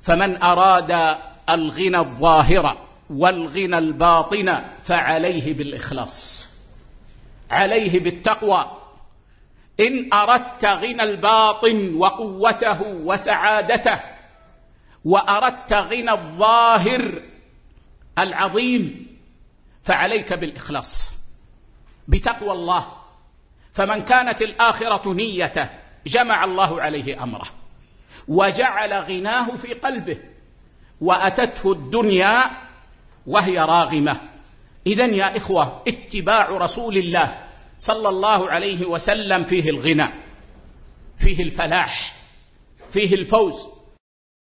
فمن أراد الغنى الظاهر والغنى الباطن فعليه بالإخلاص، عليه بالتقوى. إن أردت غنى الباطن وقوته وسعادته، وأردت غنى الظاهر العظيم، فعليك بالإخلاص بتقوى الله. فمن كانت الآخرة نيته جمع الله عليه أمره وجعل غناه في قلبه، وأتته الدنيا وهي راغمة. إذن يا إخوة، اتباع رسول الله صلى الله عليه وسلم فيه الغنى، فيه الفلاح، فيه الفوز.